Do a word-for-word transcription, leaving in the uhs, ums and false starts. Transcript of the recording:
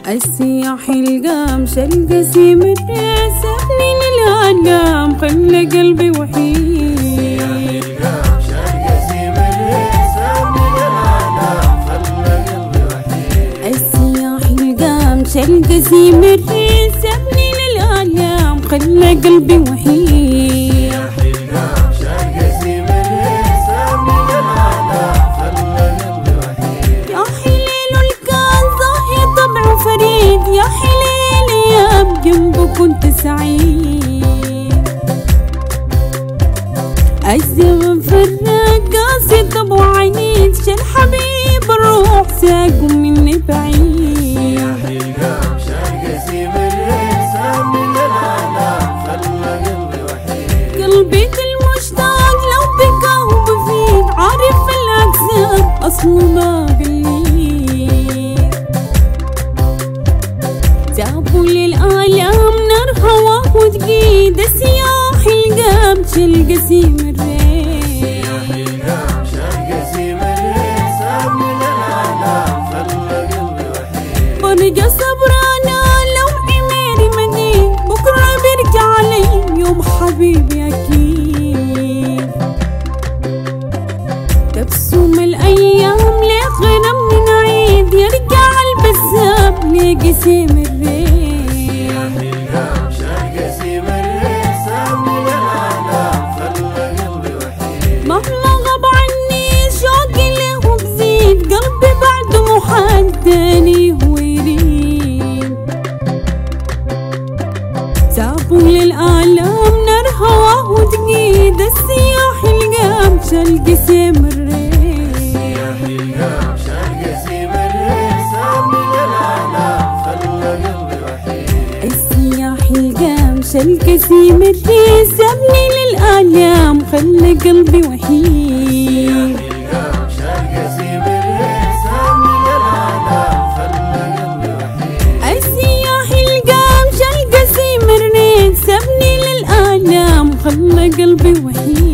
السياح القامش القسيم الريس سابني للأنام خلى قلبي وحيد. السياح القامش القسيم الريس سابني للأنام خلى قلبي وحيد. يا حليل ايام جنبه كنت سعيد. الزمن فرق قاسي طب وعنيد شال حبيب الروح ساقه مني بعيد. يا حلقام شال قسيم الريس سابني للأنام خلى قلبي وحيد. قلبي المشتاق لو بكاه وبفيد عارف الأجساد أصله ما بالليل. جابوا للآلام نار هواه وتقيد السياح القامش القسيم الريس. السياح القامش القسيم الريس سابني للأنام خلى قلبي وحيد. برجع صبرانا لو عمري مدين بكرة بيرجع علي يوم حبيبي أكيد. تبسم الأيام ليه غنم من عيد يرجع البسام ليه قسيم الريس. مهما غاب عني شوقي له بزيد قلبي بعده محال تاني هو يريد. سابوا للآلام نار هواه وتقيد السياح القامش القسيم الريس. السياح القامش القسيم الريس سابني للأنام خلى قلبي وحيد. السياح القامش القسيم الريس سابني للآلام خلى قلبي وحيد. السياح القامش القسيم الريس سابني للآلام خلى قلبي وحيد.